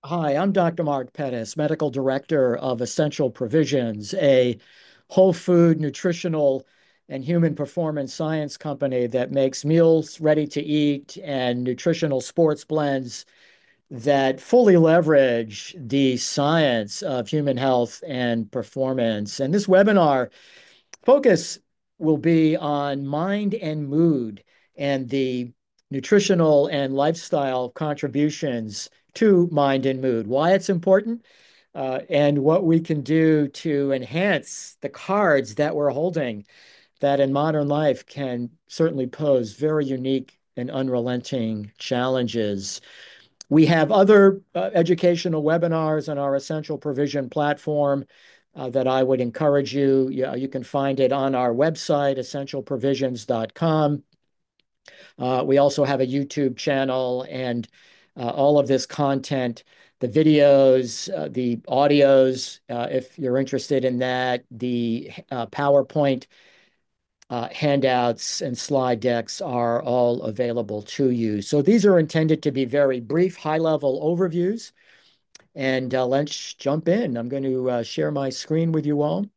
Hi, I'm Dr. Mark Pettis, Medical Director of Essential Provisions, a whole food, nutritional, and human performance science company that makes meals ready to eat and nutritional sports blends that fully leverage the science of human health and performance. And this webinar focus will be on mind and mood and the nutritional and lifestyle contributions to mind and mood, why it's important, and what we can do to enhance the cards that we're holding that in modern life can certainly pose very unique and unrelenting challenges. We have other educational webinars on our Essential Provision platform that I would encourage you. You can find it on our website, essentialprovisions.com. We also have a YouTube channel, and all of this content, the videos, the audios, if you're interested in that, the PowerPoint handouts and slide decks are all available to you. So these are intended to be very brief, high-level overviews. And let's jump in. I'm going to share my screen with you all.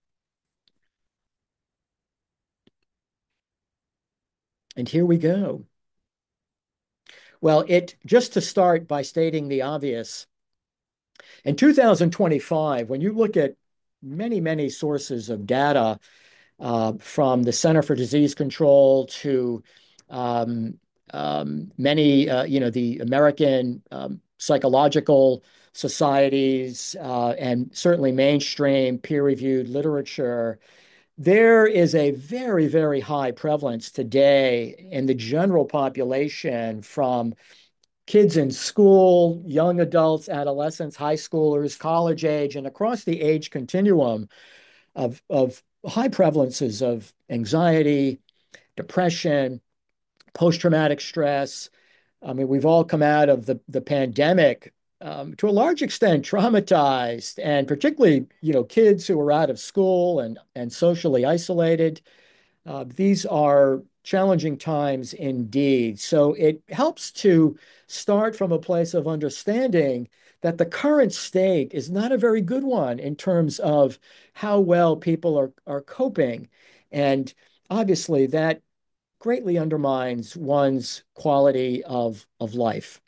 And here we go. Well, just to start by stating the obvious, in 2025, when you look at many sources of data, from the Center for Disease Control to um, many, the American psychological societies, and certainly mainstream peer-reviewed literature, there is a very high prevalence today in the general population from kids in school, young adults, adolescents, high schoolers, college age, and across the age continuum of high prevalences of anxiety, depression, post-traumatic stress. I mean, we've all come out of the pandemic to a large extent traumatized, and particularly, kids who are out of school and socially isolated. These are challenging times indeed. So it helps to start from a place of understanding that the current state is not a very good one in terms of how well people are coping. And obviously, that greatly undermines one's quality of life.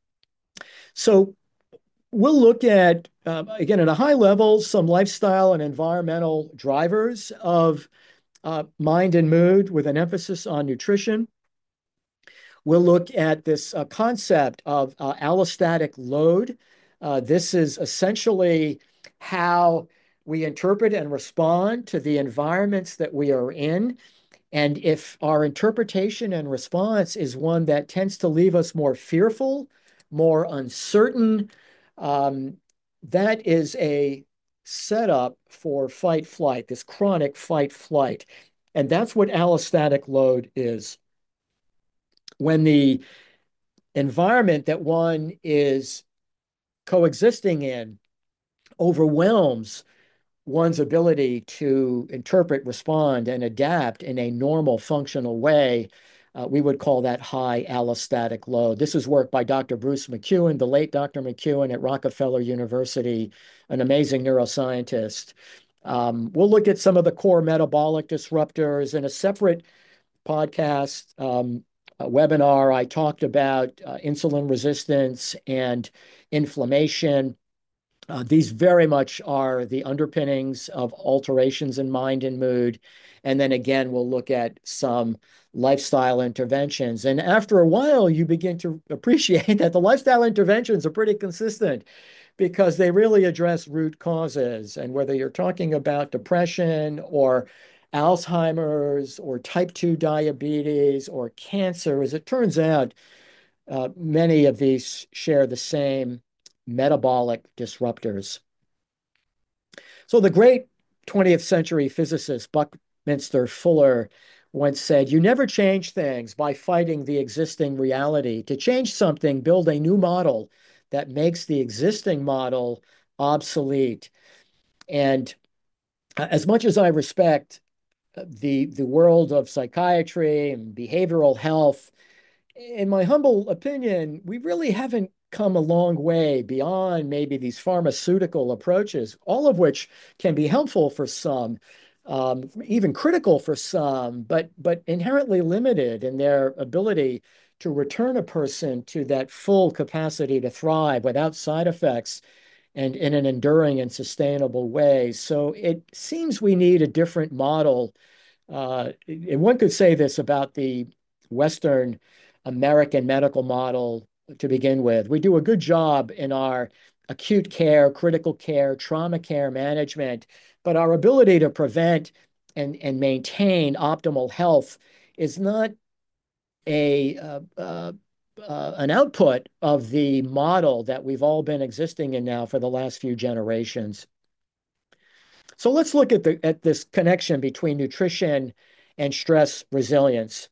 So we'll look at, again, at a high level, some lifestyle and environmental drivers of mind and mood with an emphasis on nutrition. We'll look at this concept of allostatic load. This is essentially how we interpret and respond to the environments that we are in. And if our interpretation and response is one that tends to leave us more fearful, more uncertain, um, that is a setup for fight flight, this chronic fight flight. And that's what allostatic load is. When the environment that one is coexisting in overwhelms one's ability to interpret, respond, and adapt in a normal functional way, we would call that high allostatic load. This is work by Dr. Bruce McEwen, the late Dr. McEwen at Rockefeller University, an amazing neuroscientist. We'll look at some of the core metabolic disruptors in a separate podcast, a webinar. I talked about insulin resistance and inflammation. These very much are the underpinnings of alterations in mind and mood. And then again, we'll look at some lifestyle interventions. And after a while, you begin to appreciate that the lifestyle interventions are pretty consistent because they really address root causes. And whether you're talking about depression or Alzheimer's or type 2 diabetes or cancer, as it turns out, many of these share the same metabolic disruptors. So the great 20th century physicist Buckminster Fuller once said, "You never change things by fighting the existing reality. To change something, build a new model that makes the existing model obsolete." And as much as I respect the world of psychiatry and behavioral health, in my humble opinion, we really haven't come a long way beyond maybe these pharmaceutical approaches, all of which can be helpful for some, even critical for some, but inherently limited in their ability to return a person to that full capacity to thrive without side effects and in an enduring and sustainable way. So it seems we need a different model. And one could say this about the Western American medical model to begin with. We do a good job in our acute care, critical care, trauma care management, but our ability to prevent and maintain optimal health is not a an output of the model that we've all been existing in now for the last few generations. So let's look at this connection between nutrition and stress resilience.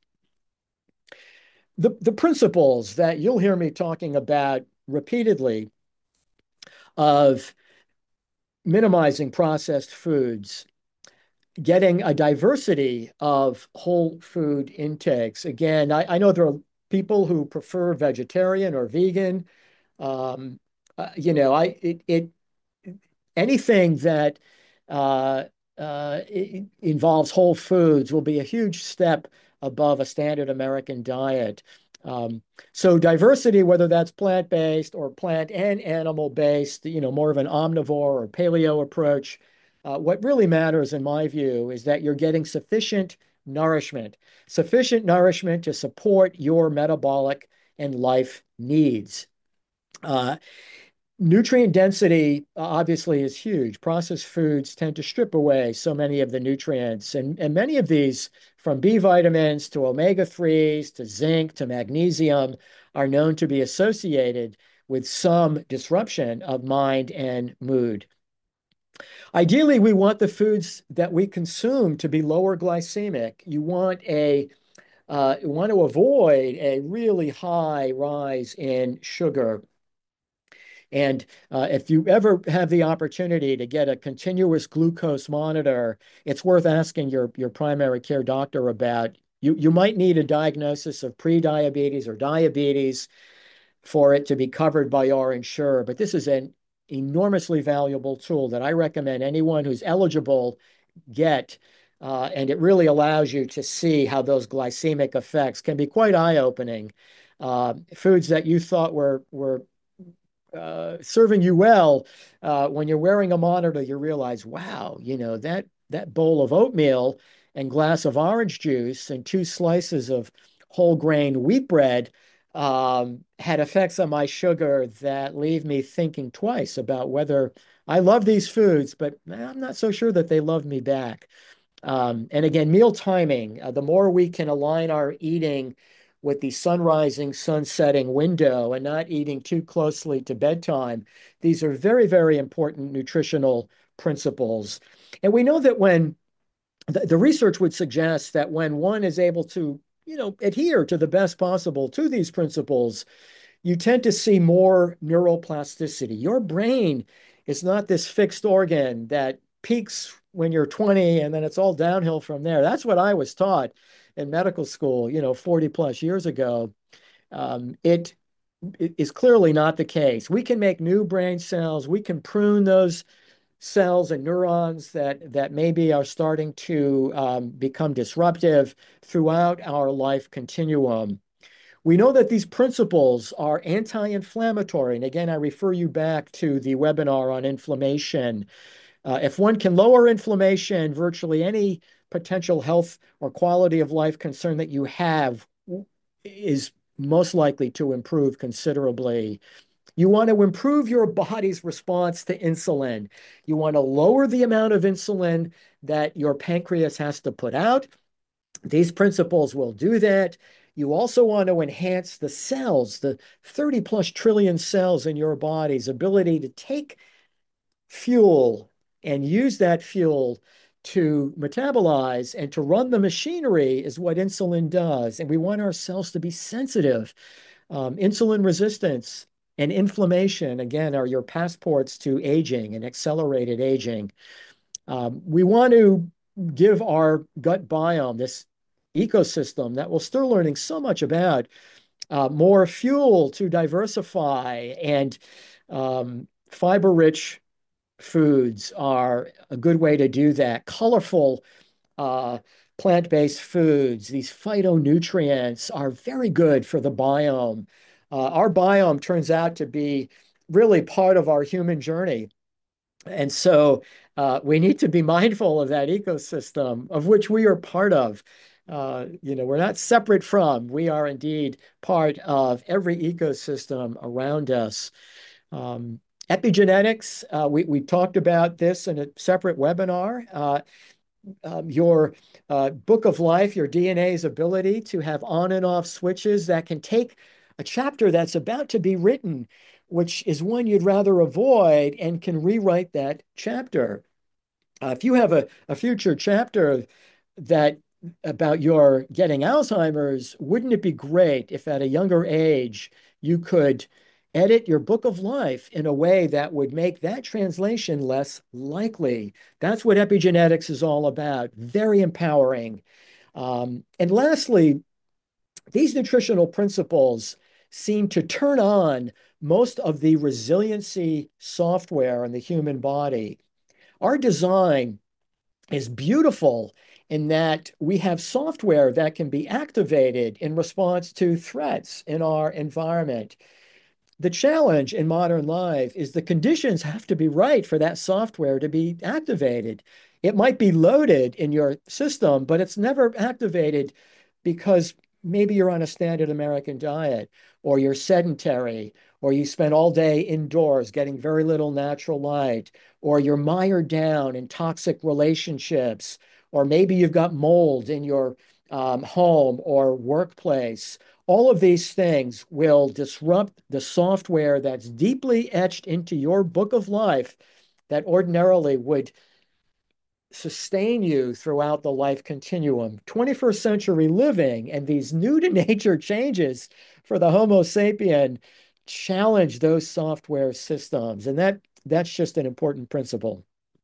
The principles that you'll hear me talking about repeatedly of minimizing processed foods, getting a diversity of whole food intakes. Again, I know there are people who prefer vegetarian or vegan. Um, you know, anything that uh, involves whole foods will be a huge step above a standard American diet. Um, so diversity, whether that's plant-based or plant and animal-based, more of an omnivore or paleo approach, what really matters, in my view, is that you're getting sufficient nourishment to support your metabolic and life needs. Uh, Nutrient density obviously is huge. Processed foods tend to strip away so many of the nutrients, and many of these, from B vitamins to omega-3s to zinc to magnesium, are known to be associated with some disruption of mind and mood. Ideally, we want the foods that we consume to be lower glycemic. You want to avoid a really high rise in sugar. And if you ever have the opportunity to get a continuous glucose monitor, it's worth asking your primary care doctor about. You might need a diagnosis of prediabetes or diabetes for it to be covered by your insurer, but this is an enormously valuable tool that I recommend anyone who's eligible get. And it really allows you to see how those glycemic effects can be quite eye-opening. Foods that you thought were serving you well, when you're wearing a monitor, you realize, wow, that bowl of oatmeal and glass of orange juice and two slices of whole grain wheat bread had effects on my sugar that leave me thinking twice about whether I love these foods, but I'm not so sure that they love me back. And again, meal timing, the more we can align our eating with the sunrising, sunsetting window and not eating too closely to bedtime, these are very, very important nutritional principles. And we know that when the research would suggest that when one is able to, adhere to the best possible to these principles, you tend to see more neuroplasticity. Your brain is not this fixed organ that peaks when you're 20 and then it's all downhill from there. That's what I was taught in medical school, 40 plus years ago. It is clearly not the case. We can make new brain cells. We can prune those cells and neurons that maybe are starting to become disruptive throughout our life continuum. We know that these principles are anti-inflammatory. And again, I refer you back to the webinar on inflammation. If one can lower inflammation, virtually any potential health or quality of life concern that you have is most likely to improve considerably. You want to improve your body's response to insulin. You want to lower the amount of insulin that your pancreas has to put out. These principles will do that. You also want to enhance the cells, the 30 plus trillion cells in your body's ability to take fuel and use that fuel to metabolize and to run the machinery is what insulin does. And we want our cells to be sensitive. Insulin resistance and inflammation, again, are your passports to aging and accelerated aging. We want to give our gut biome, this ecosystem that we're still learning so much about, more fuel to diversify, and fiber-rich foods are a good way to do that. Colorful uh, plant-based foods, these phytonutrients are very good for the biome. Our biome turns out to be really part of our human journey. And so we need to be mindful of that ecosystem of which we are part of. We're not separate from, we are indeed part of every ecosystem around us. Um, Epigenetics, we talked about this in a separate webinar. Your book of life, your DNA's ability to have on and off switches that can take a chapter that's about to be written, which is one you'd rather avoid, and can rewrite that chapter. If you have a future chapter that about your getting Alzheimer's, wouldn't it be great if at a younger age you could edit your book of life in a way that would make that translation less likely? That's what epigenetics is all about. Very empowering. And lastly, these nutritional principles seem to turn on most of the resiliency software in the human body. Our design is beautiful in that we have software that can be activated in response to threats in our environment. The challenge in modern life is the conditions have to be right for that software to be activated. It might be loaded in your system, but it's never activated because maybe you're on a standard American diet, or you're sedentary, or you spend all day indoors getting very little natural light, or you're mired down in toxic relationships, or maybe you've got mold in your home or workplace. All of these things will disrupt the software that's deeply etched into your book of life that ordinarily would sustain you throughout the life continuum. 21st century living and these new to nature changes for the Homo sapien challenge those software systems. And that's just an important principle.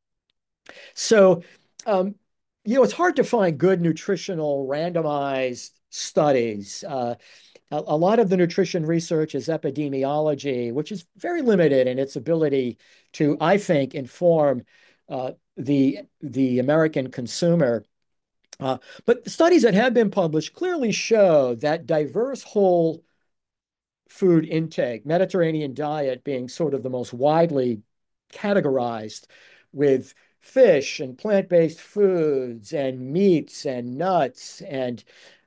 So, um, it's hard to find good nutritional randomized studies. A lot of the nutrition research is epidemiology, which is very limited in its ability to, I think, inform the American consumer. But studies that have been published clearly show that diverse whole food intake, Mediterranean diet being sort of the most widely categorized, with fish and plant-based foods and meats and nuts and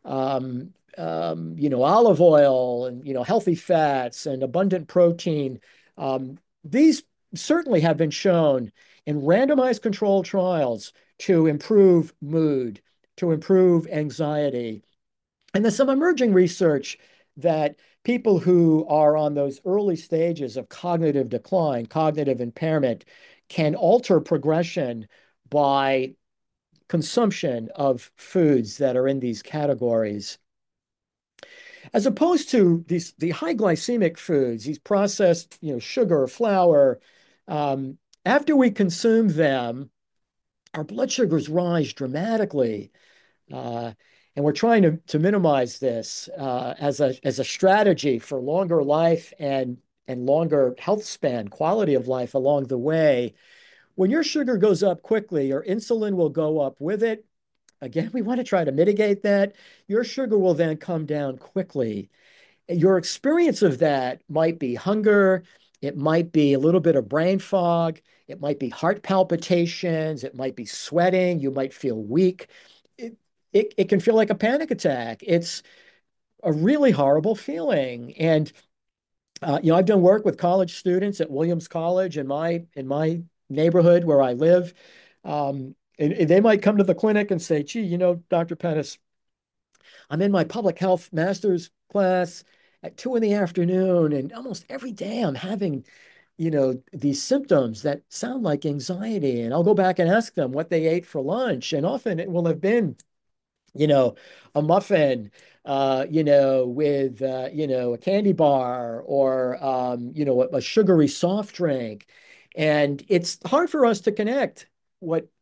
olive oil and healthy fats and abundant protein. These certainly have been shown in randomized controlled trials to improve mood, to improve anxiety. And there's some emerging research that people who are on those early stages of cognitive decline, cognitive impairment, can alter progression by consumption of foods that are in these categories. As opposed to the high glycemic foods, these processed, sugar, flour, after we consume them, our blood sugars rise dramatically. Uh, and we're trying to minimize this as a strategy for longer life and longer health span, quality of life along the way. When your sugar goes up quickly, your insulin will go up with it. Again, we want to try to mitigate that. Your sugar will then come down quickly. Your experience of that might be hunger, it might be a little bit of brain fog, it might be heart palpitations, it might be sweating, you might feel weak. It can feel like a panic attack. It's a really horrible feeling. And I've done work with college students at Williams College in my neighborhood where I live. And they might come to the clinic and say, "Gee, Dr. Pettis, I'm in my public health master's class at 2 in the afternoon, and almost every day I'm having, these symptoms that sound like anxiety." And I'll go back and ask them what they ate for lunch. And often it will have been, a muffin, with, a candy bar or, a sugary soft drink. And it's hard for us to connect what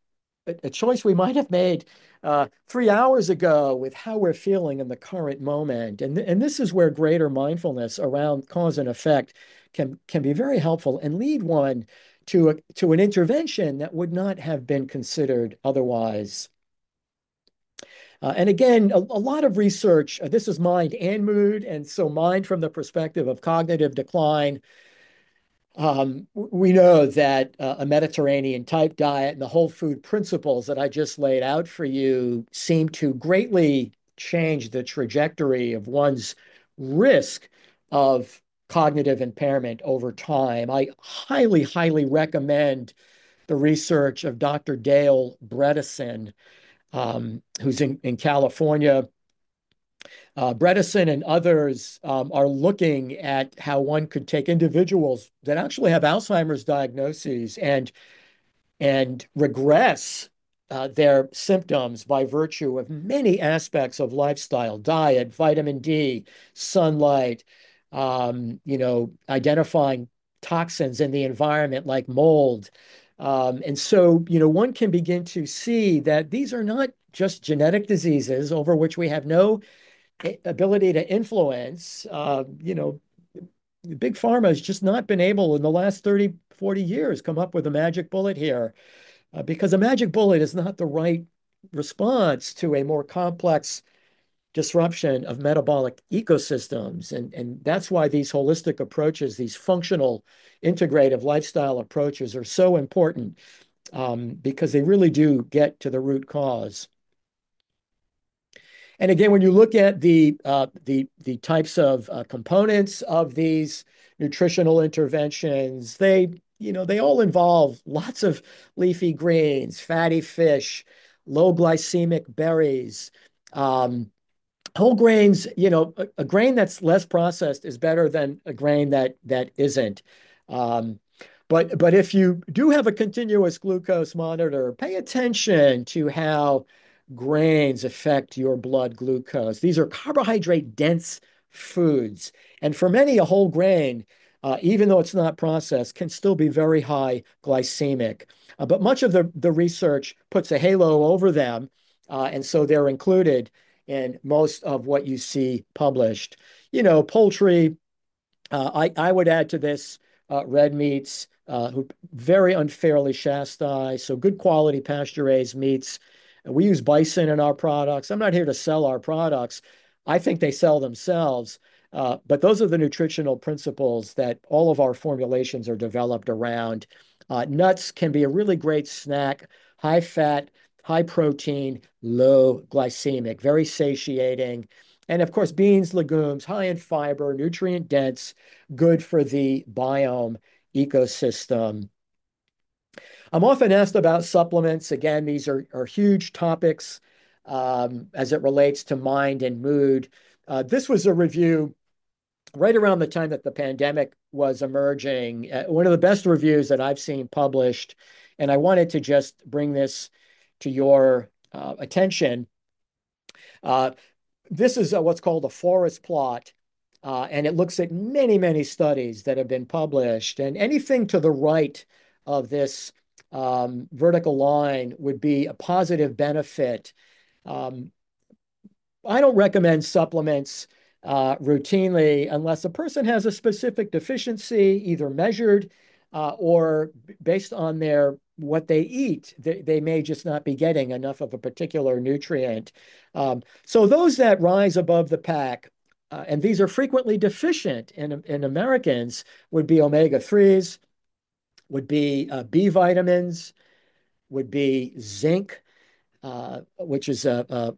a choice we might have made 3 hours ago with how we're feeling in the current moment. And this is where greater mindfulness around cause and effect can be very helpful and lead one to an intervention that would not have been considered otherwise. And again, a lot of research, this is mind and mood. And so mind from the perspective of cognitive decline. We know that a Mediterranean type diet and the whole food principles that I just laid out for you seem to greatly change the trajectory of one's risk of cognitive impairment over time. I highly, highly recommend the research of Dr. Dale Bredesen, who's in California. Bredesen and others are looking at how one could take individuals that actually have Alzheimer's diagnoses and regress their symptoms by virtue of many aspects of lifestyle, diet, vitamin D, sunlight, identifying toxins in the environment like mold. And so, one can begin to see that these are not just genetic diseases over which we have no ability to influence. Big pharma has just not been able in the last 30, 40 years come up with a magic bullet here because a magic bullet is not the right response to a more complex disruption of metabolic ecosystems. And that's why these holistic approaches, these functional, integrative lifestyle approaches are so important because they really do get to the root cause. And again, when you look at the types of components of these nutritional interventions, they all involve lots of leafy greens, fatty fish, low glycemic berries, whole grains. A grain that's less processed is better than a grain that isn't. Um, but if you do have a continuous glucose monitor, pay attention to how grains affect your blood glucose. These are carbohydrate dense foods. And for many, a whole grain, even though it's not processed, can still be very high glycemic. But much of the research puts a halo over them. And so they're included in most of what you see published. Poultry, I would add to this red meats, who very unfairly chastised. So good quality pasture raised meats. We use bison in our products. I'm not here to sell our products. I think they sell themselves. But those are the nutritional principles that all of our formulations are developed around. Nuts can be a really great snack, high fat, high protein, low glycemic, very satiating. And of course, beans, legumes, high in fiber, nutrient dense, good for the biome ecosystem. I'm often asked about supplements. Again, these are huge topics as it relates to mind and mood. This was a review right around the time that the pandemic was emerging, one of the best reviews that I've seen published. And I wanted to just bring this to your attention. Uh, this is what's called a forest plot. And it looks at many, many studies that have been published. And anything to the right of this vertical line would be a positive benefit. Um, I don't recommend supplements routinely unless a person has a specific deficiency, either measured or based on their what they eat. They may just not be getting enough of a particular nutrient. So those that rise above the pack, and these are frequently deficient in Americans, would be omega-3s, would be B vitamins, would be zinc, which is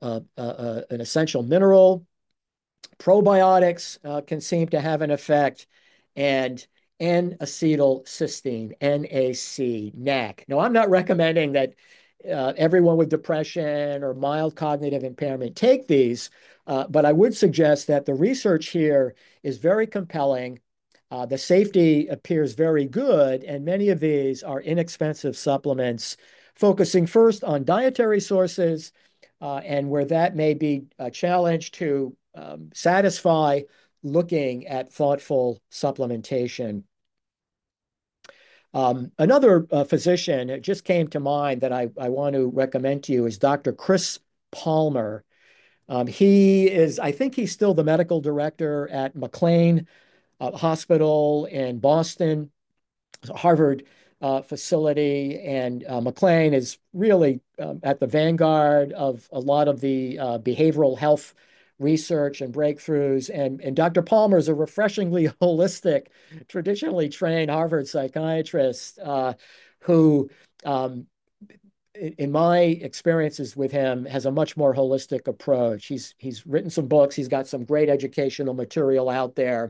an essential mineral. Probiotics can seem to have an effect, and N-acetylcysteine, NAC. Now, I'm not recommending that everyone with depression or mild cognitive impairment take these, but I would suggest that the research here is very compelling. The safety appears very good, and many of these are inexpensive supplements, focusing first on dietary sources, and where that may be a challenge to satisfy, looking at thoughtful supplementation. Another physician, it just came to mind that I want to recommend to you is Dr. Chris Palmer. He is, I think he's still the medical director at McLean Hospital in Boston, Harvard facility, and McLean is really at the vanguard of a lot of the behavioral health research and breakthroughs. And Dr. Palmer is a refreshingly holistic, traditionally trained Harvard psychiatrist who, um, in my experiences with him, has a much more holistic approach. He's written some books. He's got some great educational material out there.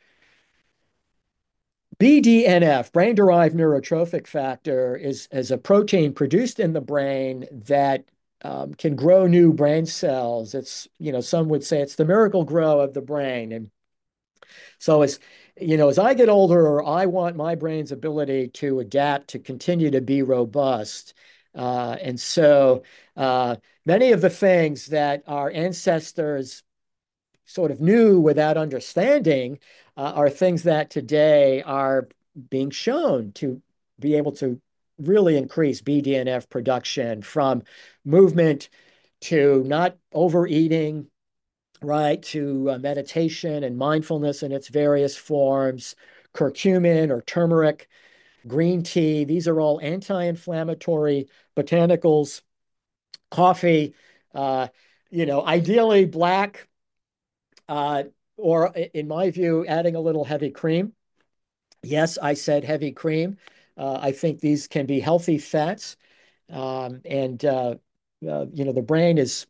BDNF, brain-derived neurotrophic factor, is a protein produced in the brain that can grow new brain cells. It's, some would say it's the miracle grow of the brain. And so as I get older, I want my brain's ability to adapt, to continue to be robust. And so many of the things that our ancestors sort of knew without understanding are things that today are being shown to be able to really increase BDNF production, from movement to not overeating, right, to meditation and mindfulness in its various forms, curcumin or turmeric, green tea. These are all anti-inflammatory botanicals, coffee, uh, ideally black, uh, or in my view, adding a little heavy cream. Yes, I said heavy cream. I think these can be healthy fats. And the brain is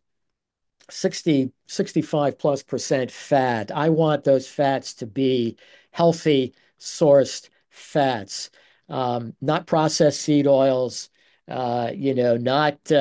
65+% fat. I want those fats to be healthy sourced fats, not processed seed oils, not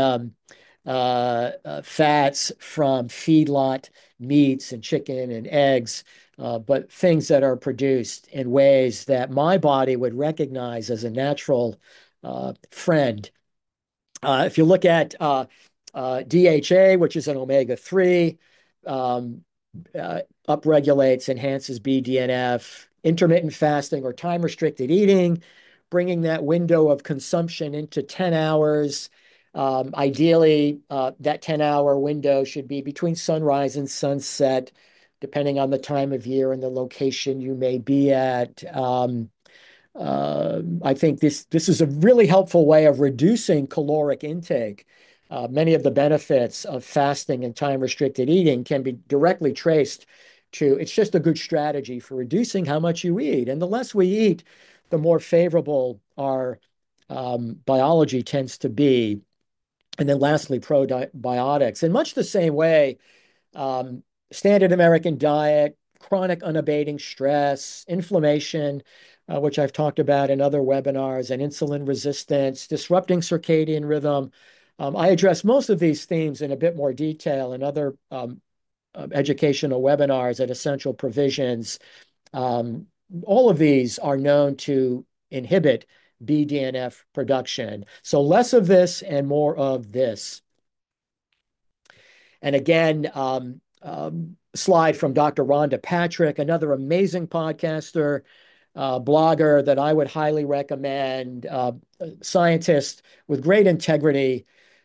fats from feedlot meats and chicken and eggs, but things that are produced in ways that my body would recognize as a natural friend. If you look at DHA, which is an omega-3, um, upregulates, enhances BDNF, intermittent fasting or time-restricted eating, bringing that window of consumption into 10 hours. Ideally, that 10-hour window should be between sunrise and sunset, depending on the time of year and the location you may be at. I think this is a really helpful way of reducing caloric intake. Many of the benefits of fasting and time-restricted eating can be directly traced to, it's just a good strategy for reducing how much you eat. And the less we eat, the more favorable our biology tends to be. And then lastly, probiotics. In much the same way, um, standard American diet, chronic unabating stress, inflammation, which I've talked about in other webinars, and insulin resistance, disrupting circadian rhythm. I address most of these themes in a bit more detail in other educational webinars at Essential Provisions. Um, all of these are known to inhibit BDNF production. So less of this and more of this. And again, slide from Dr. Rhonda Patrick, another amazing podcaster, blogger that I would highly recommend, scientist with great integrity,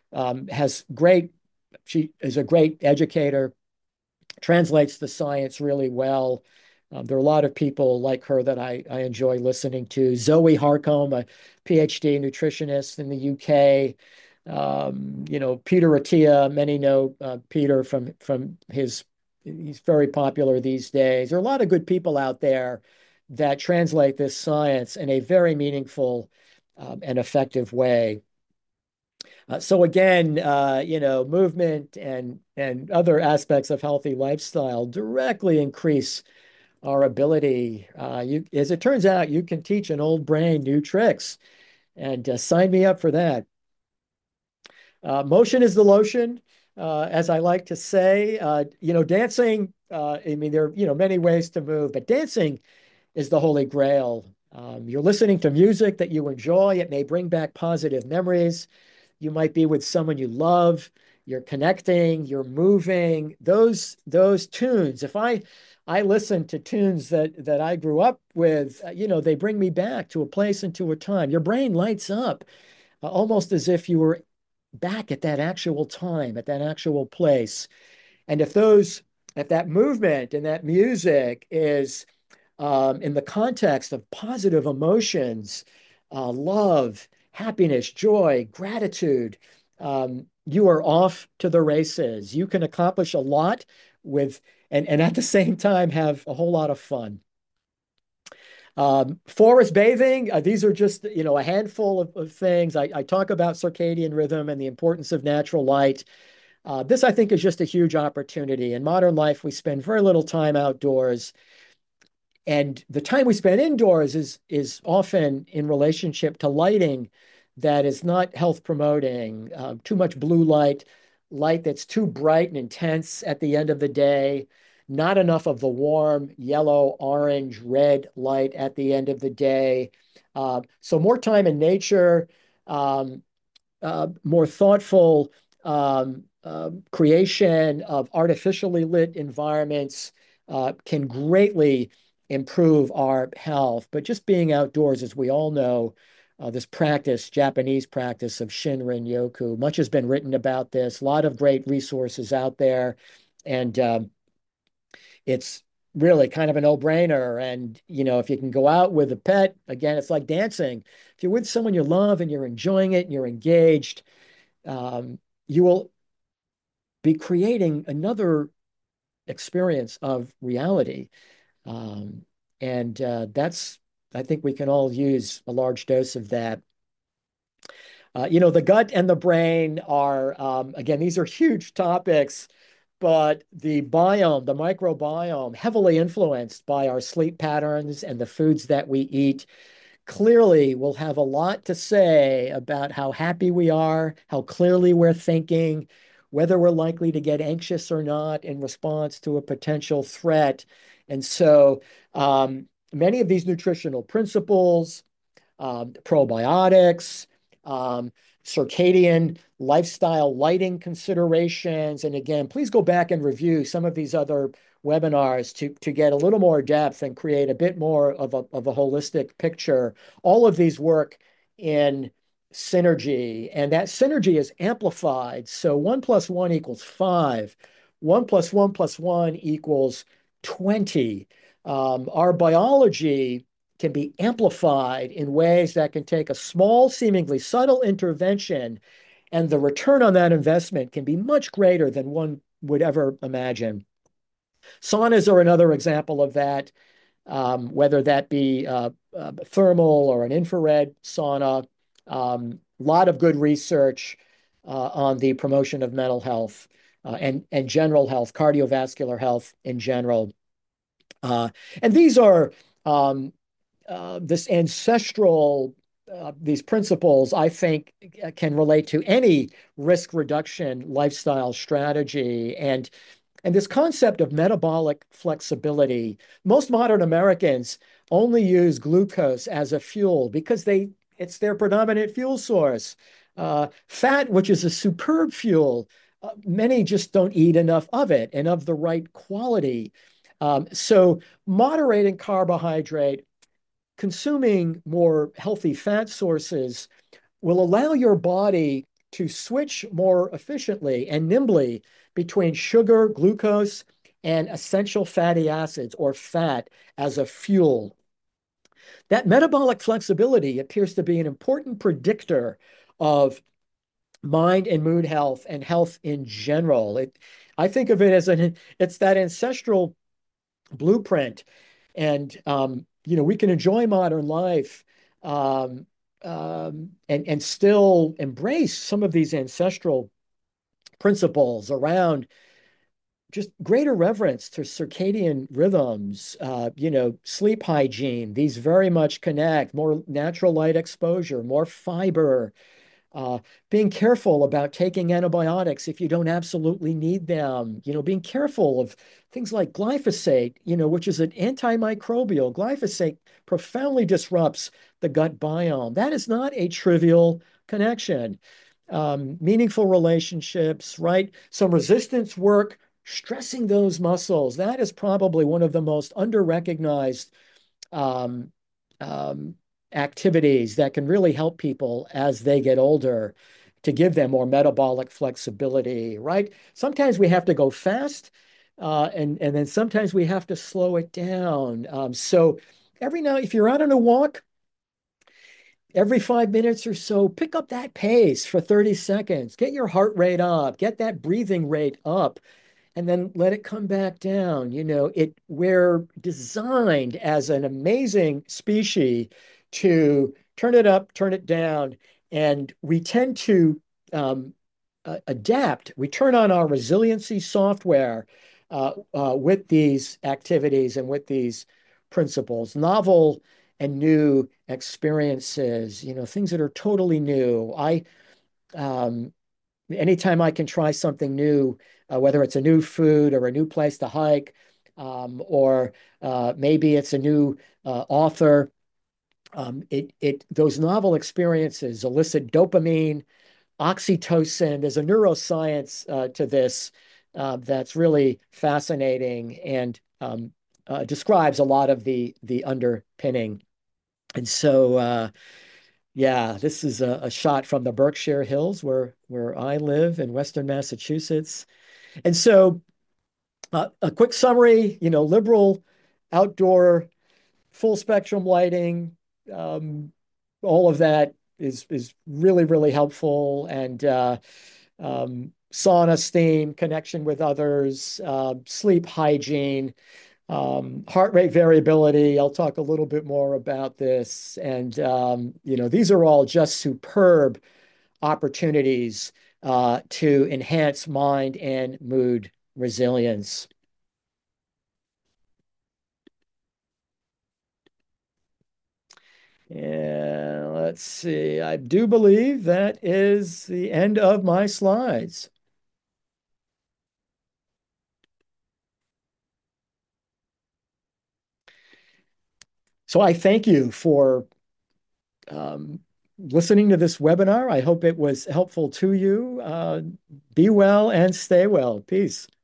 she is a great educator, translates the science really well. There are a lot of people like her that I enjoy listening to. Zoe Harcombe, a PhD nutritionist in the UK. Peter Attia, many know Peter from he's very popular these days. There are a lot of good people out there that translate this science in a very meaningful and effective way. So again, movement and other aspects of healthy lifestyle directly increase our ability. As it turns out, you can teach an old brain new tricks, and sign me up for that. Motion is the lotion, as I like to say. Dancing. I mean, there are many ways to move, but dancing is the holy grail. You're listening to music that you enjoy. It may bring back positive memories. You might be with someone you love. you're connecting, you're moving. Those tunes, if I listen to tunes that I grew up with, they bring me back to a place and to a time. Your brain lights up almost as if you were back at that actual time, at that actual place. And if that movement and that music is in the context of positive emotions, love, happiness, joy, gratitude, you are off to the races. You can accomplish a lot with, and at the same time have a whole lot of fun. Forest bathing, these are just, a handful of things. I talk about circadian rhythm and the importance of natural light. This, I think, is just a huge opportunity. In modern life, we spend very little time outdoors. And the time we spend indoors is often in relationship to lighting that is not health promoting, too much blue light, light that's too bright and intense at the end of the day, not enough of the warm yellow, orange, red light at the end of the day. So more time in nature, um, more thoughtful creation of artificially lit environments can greatly improve our health. But just being outdoors, as we all know, this practice, Japanese practice of Shinrin Yoku, much has been written about this, a lot of great resources out there. And it's really kind of a no-brainer. And, if you can go out with a pet, again, it's like dancing. If you're with someone you love and you're enjoying it and you're engaged, you will be creating another experience of reality. Um, and I think we can all use a large dose of that. The gut and the brain are, again, these are huge topics, but the biome, the microbiome, heavily influenced by our sleep patterns and the foods that we eat, clearly will have a lot to say about how happy we are, how clearly we're thinking, whether we're likely to get anxious or not in response to a potential threat. And so many of these nutritional principles, probiotics, um, circadian lifestyle lighting considerations. And again, please go back and review some of these other webinars to get a little more depth and create a bit more of a holistic picture. All of these work in synergy, and that synergy is amplified. So 1 + 1 = 5. 1 + 1 + 1 = 20. Our biology can be amplified in ways that can take a small, seemingly subtle intervention, and the return on that investment can be much greater than one would ever imagine. Saunas are another example of that, whether that be thermal or an infrared sauna. A lot of good research on the promotion of mental health and general health, cardiovascular health in general. And these are this ancestral, these principles, I think, can relate to any risk reduction lifestyle strategy. And this concept of metabolic flexibility, most modern Americans only use glucose as a fuel because it's their predominant fuel source. Fat, which is a superb fuel, many just don't eat enough of it and of the right quality. So moderating carbohydrate, consuming more healthy fat sources will allow your body to switch more efficiently and nimbly between sugar, glucose, and essential fatty acids or fat as a fuel. That metabolic flexibility appears to be an important predictor of mind and mood health and health in general. I think of it as it's that ancestral blueprint. And we can enjoy modern life and still embrace some of these ancestral principles around just greater reverence to circadian rhythms, sleep hygiene. These very much connect more natural light exposure, more fiber, uh, being careful about taking antibiotics if you don't absolutely need them, being careful of things like glyphosate, which is an antimicrobial. Glyphosate profoundly disrupts the gut biome. That is not a trivial connection. meaningful relationships, right? Some resistance work, stressing those muscles. That is probably one of the most under-recognized um, um, activities that can really help people as they get older to give them more metabolic flexibility, right? Sometimes we have to go fast, and then sometimes we have to slow it down. So every now, if you're out on a walk, every 5 minutes or so, pick up that pace for 30 seconds. Get your heart rate up, get that breathing rate up, and then let it come back down. We're designed as an amazing species to turn it up, turn it down, and we tend to adapt. We turn on our resiliency software with these activities and with these principles, novel and new experiences, things that are totally new. Um, Anytime I can try something new, whether it's a new food or a new place to hike, or maybe it's a new author, those novel experiences elicit dopamine, oxytocin. There's a neuroscience to this that's really fascinating and describes a lot of the underpinning. And so, yeah, this is a shot from the Berkshire Hills where I live in Western Massachusetts. And so, a quick summary, liberal outdoor full spectrum lighting, um, all of that is really, really helpful. And sauna, steam, connection with others, sleep hygiene, heart rate variability. I'll talk a little bit more about this. And, these are all just superb opportunities to enhance mind and mood resilience. Yeah, let's see. I do believe that is the end of my slides. So I thank you for um, listening to this webinar. I hope it was helpful to you. Be well and stay well. Peace.